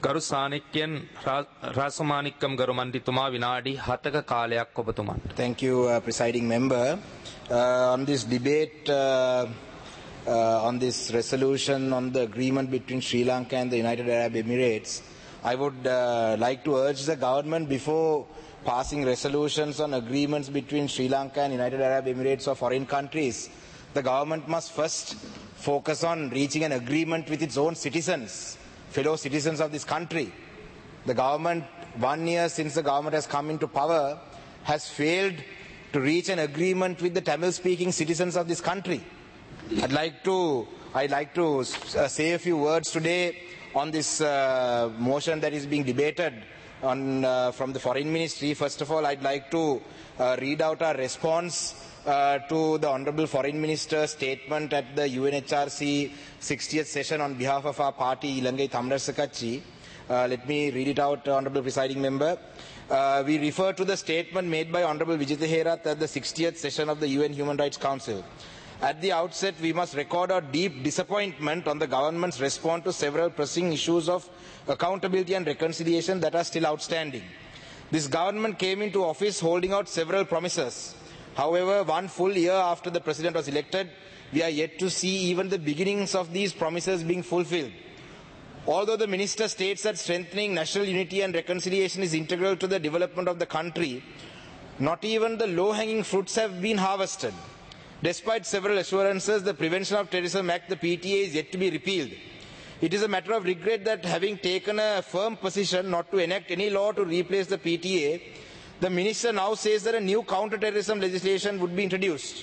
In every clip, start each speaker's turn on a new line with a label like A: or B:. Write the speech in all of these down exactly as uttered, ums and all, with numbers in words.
A: ගරු සානික්‍යන් රාසමානික්කම් ගරු මණ්ඩිතුමා විනාඩි හතක කාලයක් ඔබතුමාට.
B: Thank you, uh, presiding member. Uh, on this debate, uh, uh, on this resolution on the agreement between Sri Lanka and the United Arab Emirates, I would uh, like to urge the government, before passing resolutions on agreements between Sri Lanka and United Arab Emirates or foreign countries, the government must first focus on reaching an agreement with its own citizens, fellow citizens of this country. The government, one year since the government has come into power, has failed to reach an agreement with the Tamil-speaking citizens of this country. I'd like to, I'd like to uh, say a few words today on this uh, motion that is being debated on, uh, from the Foreign Ministry. First of all, I'd like to uh, read out our response uh, to the Honourable Foreign Minister's statement at the U N H R C sixtieth session on behalf of our party, Ilangai Thamaraja Katchi. Uh, let me read it out, Honourable Presiding Member. Uh, we refer to the statement made by Honourable Vijitha Herath at the sixtieth session of the U N Human Rights Council. At the outset, we must record our deep disappointment on the government's response to several pressing issues of accountability and reconciliation that are still outstanding. This government came into office holding out several promises. However, one full year after the President was elected, we are yet to see even the beginnings of these promises being fulfilled. Although the Minister states that strengthening national unity and reconciliation is integral to the development of the country, not even the low-hanging fruits have been harvested. Despite several assurances, the Prevention of Terrorism Act, the P T A, is yet to be repealed. It is a matter of regret that, having taken a firm position not to enact any law to replace the P T A, the Minister now says that a new counter-terrorism legislation would be introduced.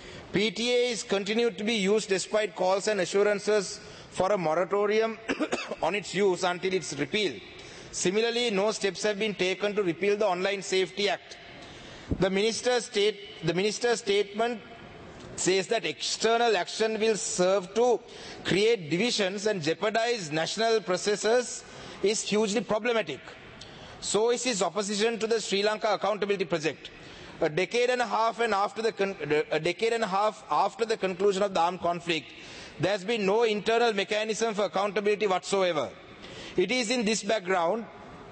B: P T A is continued to be used despite calls and assurances for a moratorium on its use until its repeal. Similarly, no steps have been taken to repeal the Online Safety Act. The Minister's, state, the Minister's statement says that external action will serve to create divisions and jeopardize national processes is hugely problematic. So is his opposition to the Sri Lanka Accountability Project. A decade and a half and after the con a decade and a half after the conclusion of the armed conflict, there has been no internal mechanism for accountability whatsoever. It is in this background,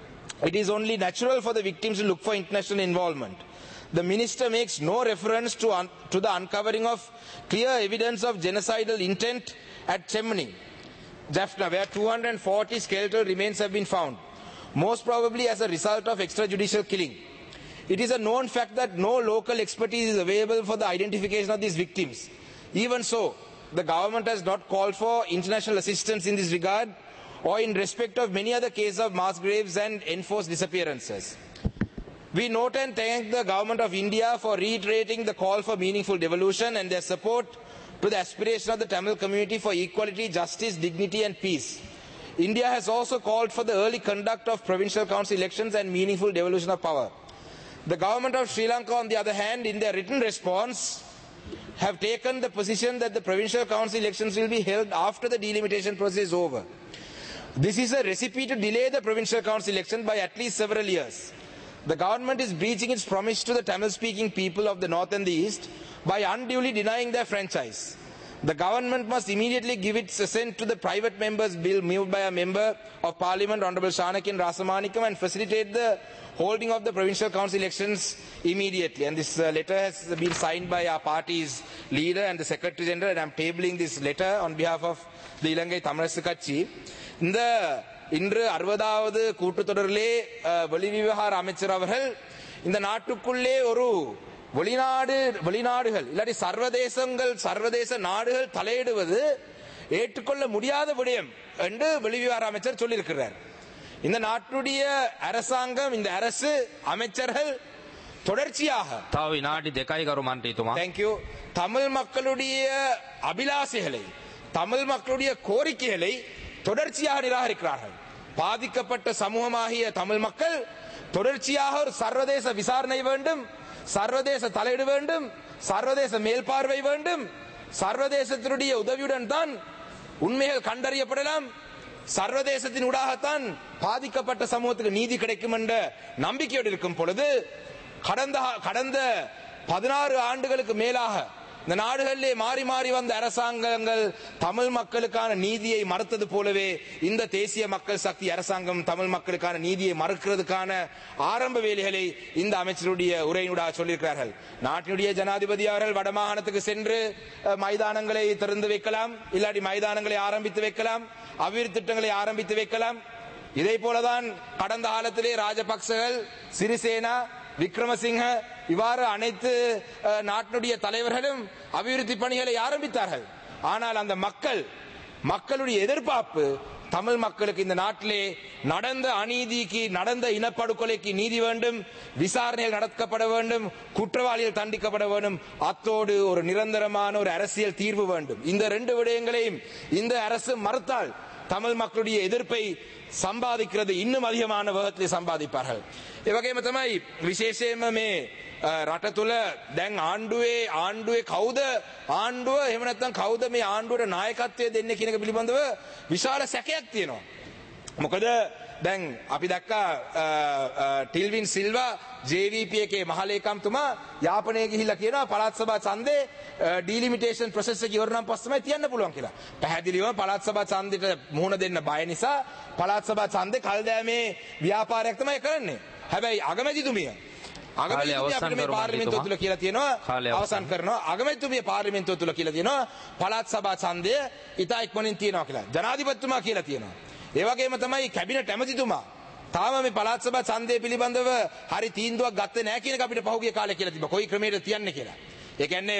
B: it is only natural for the victims to look for international involvement. The Minister makes no reference to, un to the uncovering of clear evidence of genocidal intent at Chemni, Jaffna, where two hundred forty skeletal remains have been found, most probably as a result of extrajudicial killing. It is a known fact that no local expertise is available for the identification of these victims. Even so, the government has not called for international assistance in this regard or in respect of many other cases of mass graves and enforced disappearances. We note and thank the Government of India for reiterating the call for meaningful devolution and their support to the aspiration of the Tamil community for equality, justice, dignity and peace. India has also called for the early conduct of provincial council elections and meaningful devolution of power. The Government of Sri Lanka, on the other hand, in their written response, have taken the position that the provincial council elections will be held after the delimitation process is over. This is a recipe to delay the provincial council election by at least several years. The government is breaching its promise to the Tamil-speaking people of the North and the East by unduly denying their franchise. The government must immediately give its assent to the private members' bill moved by a member of Parliament, Honourable Shanakin Rasamanikam, and facilitate the holding of the provincial council elections immediately. And this uh, letter has been signed by our party's leader and the Secretary General, and I am tabling this letter on behalf of the Ilangai Thamaraja Katchi. In the இன்று அறுபதாவது கூட்டத்தொடரிலே வெளிவிவகார அமைச்சர் அவர்கள் இந்த நாட்டுக்குள்ளே ஒரு வெளிநாடு வெளிநாடுகள் இல்லாட்டி சர்வதேசங்கள் சர்வதேச நாடுகள் தலையிடுவது ஏற்றுக்கொள்ள முடியாத விடயம் என்று வெளிவிவகார அமைச்சர் சொல்லியிருக்கிறார். இந்த நாட்டுடைய அரசாங்கம், இந்த அரசு, அமைச்சர்கள் தொடர்ச்சியாக
A: තව විනාඩි දෙකයි ගරු මන්ත්‍රීතුමා.
B: Thank you. தமிழ் மக்களுடைய அபிலாஷைகளை, தமிழ் மக்களுடைய கோரிக்கைகளை தொடர்ச்சியாக நிராகரிக்கிறார்கள். பாதிக்கப்பட்ட சமூகமாகிய தமிழ் மக்கள் தொடர்ச்சியாக ஒரு சர்வதேச விசாரணை வேண்டும், சர்வதேச தலையீடு வேண்டும், சர்வதேச மேல்பார்வை வேண்டும், சர்வதேசத்தினுடைய உதவியுடன் தான் உண்மைகள் கண்டறியப்படலாம், சர்வதேசத்தின் ஊடாகத்தான் பாதிக்கப்பட்ட சமூகத்துக்கு நீதி கிடைக்கும் என்ற நம்பிக்கையோடு இருக்கும் பொழுது கடந்த கடந்த பதினாறு ஆண்டுகளுக்கு மேலாக இந்த நாடுகளிலே மாறி மாறி வந்த அரசாங்கங்கள் தமிழ் மக்களுக்கான நீதியை மறுத்தது போலவே இந்த தேசிய மக்கள் சக்தி அரசாங்கம் தமிழ் மக்களுக்கான நீதியை மறுக்கிறதுக்கான ஆரம்ப வேலைகளை இந்த அமைச்சருடைய உரையினூடாக சொல்லியிருக்கிறார்கள். நாட்டினுடைய ஜனாதிபதி அவர்கள் வடமாகாணத்துக்கு சென்று மைதானங்களை திறந்து வைக்கலாம், இல்லாட்டி மைதானங்களை ஆரம்பித்து வைக்கலாம், அபிவிருத்தி திட்டங்களை ஆரம்பித்து வைக்கலாம். இதே போலதான் கடந்த காலத்திலே ராஜபக்சகள், சிறிசேனா, விக்ரமசிங்க இவ்வாறு அனைத்து நாட்டினுடைய தலைவர்களும் அபிவிருத்தி பணிகளை ஆரம்பித்தார்கள். ஆனால் அந்த மக்கள் மக்களுடைய எதிர்பார்ப்பு தமிழ் மக்களுக்கு இந்த நாட்டிலே நடந்த அநீதிக்கு, நடந்த இனப்படுகொலைக்கு நீதி வேண்டும், விசாரணைகள் நடத்தப்பட வேண்டும், குற்றவாளிகள் தண்டிக்கப்பட வேண்டும், அத்தோடு ஒரு நிரந்தரமான ஒரு அரசியல் தீர்வு வேண்டும். இந்த ரெண்டு விடயங்களையும் இந்த அரசு மறுத்தால் தமிழ் மக்களுடைய எதிர்ப்பை සම්බාධිකරද இன்னும் அதிகமான வேகத்திலே සම්බාධිපාர்கள். ඒ වගේම තමයි විශේෂයෙන්ම මේ රට තුල දැන් ආණ්ඩුවේ ආණ්ඩුවේ කවුද ආණ්ඩුව එහෙම නැත්නම් කවුද මේ ආණ්ඩුවට නායකත්වය දෙන්නේ කියන එක පිළිබඳව විශාල සැකයක් තියෙනවා. මොකද දැන් අපි දැක්කා Tilvin Silva J V P එකේ මහලේකම්තුමා යාපනයේ ගිහිල්ලා කියනවා පළාත් සභා ඡන්දේ ඩිලිමිටේෂන් ප්‍රොසෙස් එක ඉවර නම් පස්සේ තමයි තියන්න පුළුවන් කියලා. පැහැදිලිවම පළාත් සභා ඡන්දෙට මුහුණ දෙන්න බය නිසා පළාත් සභා ඡන්දේ කල්දෑමේ ව්‍යාපාරයක් තමයි කරන්නේ. හැබැයි අගමැතිතුමිය අගමැතිතුමිය අපිට මේ පාර්ලිමේන්තුව තුල කියලා තියෙනවා අවසන් කරනවා අගමැතිතුමිය පාර්ලිමේන්තුව තුල කියලා තියෙනවා පළාත් සභා ඡන්දය ඉතා ඉක්මනින් තියනවා කියලා. ජනාධිපතිතුමා කියලා තියෙනවා. ඒ වගේම තමයි කැබිනට් ඇමතිතුමා තාම මේ පළාත් සභා ඡන්දය පිළිබඳව හරි තීන්දුවක් ගත්තේ නැහැ කියන එක අපිට පහුගිය කාලේ කියලා තිබ්බා. කොයි ක්‍රමයකටද තියන්නේ කියලා. ඒ කියන්නේ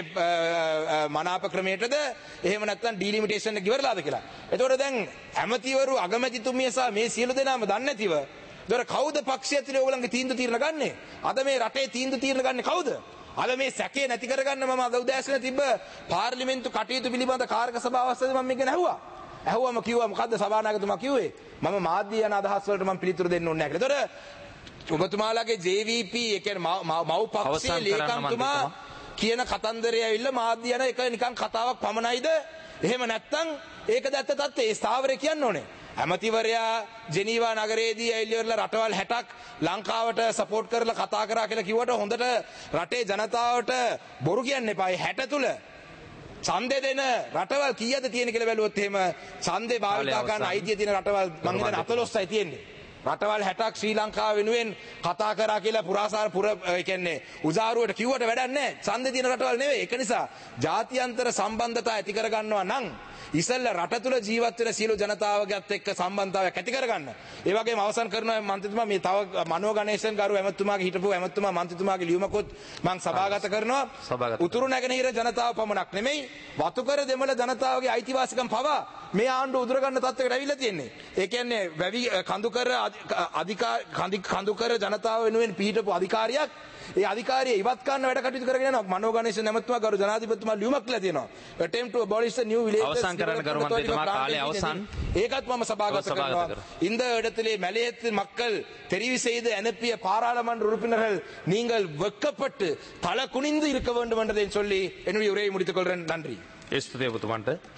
B: මනාප ක්‍රමයකටද එහෙම නැත්නම් ඩිලිමිටේෂන් එක ඉවරලාද කියලා. එතකොට දැන් ඇමතිවරු අගමැතිතුමිය සහ මේ සියලු දෙනාම දන්නේ නැතිව ඒතකොට කවුද පක්ෂය ඇතුලේ ඕගොල්ලන්ගේ තීන්දුව తీරන ගන්නෙ? අද මේ රටේ තීන්දුව తీරන ගන්නෙ කවුද? අද මේ සැකේ නැති කරගන්න මම අද උදෑසන තිබ්බ පාර්ලිමේන්තු කටයුතු පිළිබඳ කාර්ක සභාව අවස්ථාවේ මම මේක ඇහුවා. ඇහුවම කිව්වා මොකද්ද සභානායකතුමා කිව්වේ? මම මාධ්‍ය යන අදහස් වලට මම පිළිතුරු දෙන්න ඕනේ නැහැ කියලා. ඒතකොට ඔබතුමාලාගේ ජේ වී පී ඒ කියන්නේ මව් පක්ෂයේ ලේකම්තුමා කියන කතන්දරය ඇවිල්ලා මාධ්‍ය යන එක නිකන් කතාවක් පමණයිද? එහෙම නැත්නම් ඒක දැත්ත තත්ත්වයේ ඒ ස්ථාවරය කියන්න ඕනේ. ඇමතිවරයා ජෙනීවා නගරයේදී ඇවිල්ලා රටවල් හැටක් ලංකාවට සපෝට් කරලා කතා කරා කියලා කිව්වට හොඳට රටේ ජනතාවට බොරු කියන්න එපා. ඒ හැට තුල ඡන්දේ දෙන රටවල් කීයද තියෙන කියලා බැලුවොත් එහෙම ඡන්දේ භාවිතා කරන අයිතිය තියෙන රටවල් මං හිතන්නේ අතලොස්සයි තියෙන්නේ. රටවල් හැටක් ශ්‍රී ලංකාව වෙනුවෙන් කතා කරා කියලා පුරාසාර පුර ඒ කියන්නේ උසාරුවට කිව්වට වැඩක් නැහැ. ඡන්දේ තියෙන රටවල් නෙවෙයි. ඒක නිසා ජාත්‍යන්තර සම්බන්ධතා ඇති කර ගන්නවා නම් ඉස්සෙල්ල රට තුල ජීවත් වෙන සියලු ජනතාවගත් එක්ක සම්බන්ධතාවයක් ඇති කරගන්න. ඒ වගේම අවසන් කරනවා මන්ත්‍රීතුමා මේ තව මනෝ ගණේෂන් ගරු ඇමතුමාගේ හිටපු ඇමතුමා මන්ත්‍රීතුමාගේ ලියුමකුත් මම සභාගත කරනවා. උතුරු නැගෙනහිර ජනතාව පමණක් නෙමෙයි වතුකර දෙමළ ජනතාවගේ අයිතිවාසිකම් පවා මේ ආණ්ඩුව උදුර ගන්න තත්ත්වයකට ඇවිල්ලා තියෙන්නේ. ඒ කියන්නේ වැවි කඳුකර අධිකාර කඳුකර ජනතාව වෙනුවෙන් පිහිටපු අධිකාරියක් ඒ අධිකාරිය ඉවත් කරන්න වැඩ කටයුතු කරගෙන යනවා. මනෝ ගණේෂන් ඇමතුමා ගරු ජනාධිපතිතුමා ලියුමක් කියලා තියෙනවා. attempt to abolish the new villages
A: අවසන් කරන්න ගරු මන්ත්‍රීතුමා කාලය අවසන්.
B: ඒකත් මම සභාගත කරනවා. இந்த இடத்திலே மலையத்து மக்கள் தெரிவு செய்து அனுப்பிய பாராளுமன்ற உறுப்பினர்கள் நீங்கள் வெட்கப்பட்டு தலை குனிந்து இருக்க வேண்டும் என்றதை சொல்லி என்னுடைய உரையை முடித்துக் கொள்கிறேன். நன்றி.
A: எஸ் புதேபுத்துமான்ட்ட